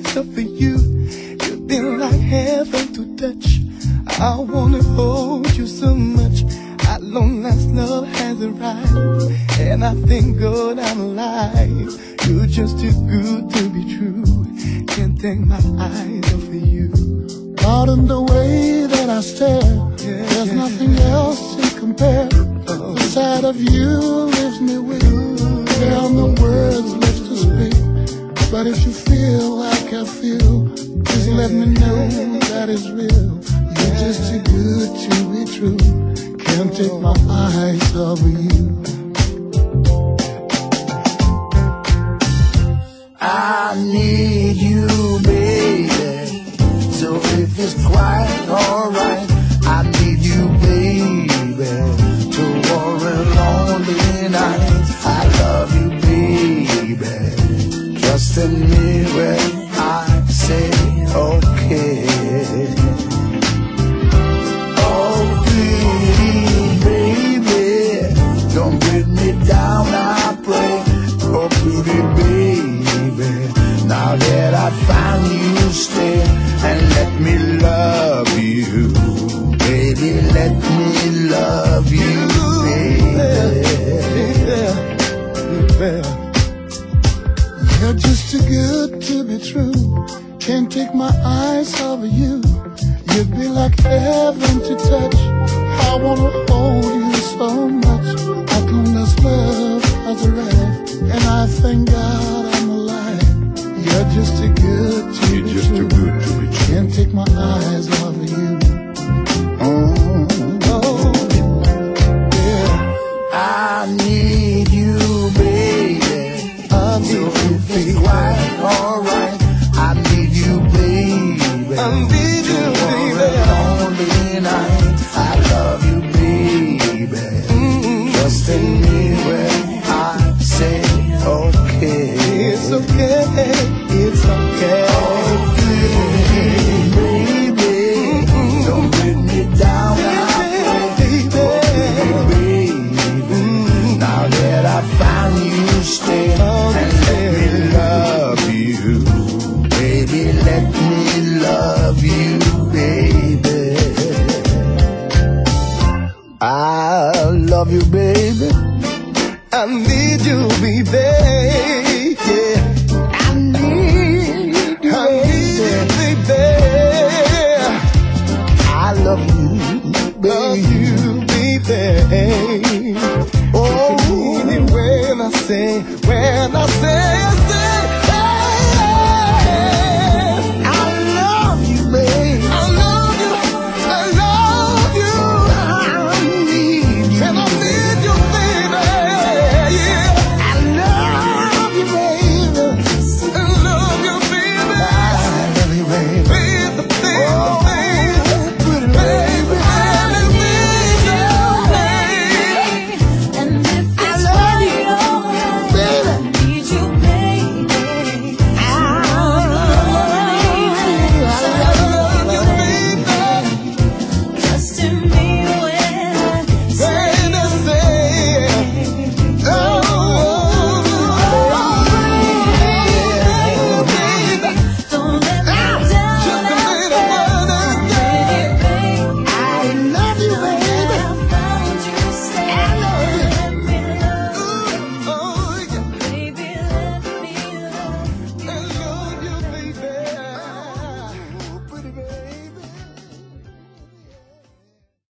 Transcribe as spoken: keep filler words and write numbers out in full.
myself for you. You've been like heaven to touch. I wanna hold you so much. At long last love has arrived, and I thank God I'm alive. You're just too good to be true. Can't take my eyes off of you. Out in the way that I stare, yeah, there's yeah, nothing yeah. else to compare. Oh. The sight of you leaves me weak. There are no words left to speak. But if you feel like I feel, just let me know that it's real. You're just too good to be true. Can't take my eyes off of you. I need you, baby. So if it's quite alright, I need you, baby, to warm a lonely night. I love you, baby. Trust in me when I say okay. Oh, please, baby, don't bring me down, I pray. Oh, pretty baby, now that I found you, stay and let me love you, baby, let me love you, baby. You're just too good to be true. Can't take my eyes off of you. You'd be like heaven to touch. I wanna hold you so much. How come this love has arrived? And I thank God I'm alive. You're just too good to You're be just true. too good to be true. Can't take my eyes off of you. Oh, Oh, yeah. I need you, baby. I need So you, if it's baby. quite alright, I need you, baby. I need you, For baby. a lonely night, I love you, baby. Mm-hmm. Trust in me when I say okay. It's okay, it's okay. Oh, please, baby, Mm-hmm. don't bring me down, I pray. Oh, baby, Mm-hmm. now that I found you, stay Oh, and let me love you, baby, let me love you, baby. I love you, baby. I need you, baby. Yeah. I need you, I need you, baby. I love you, Love baby. you, baby.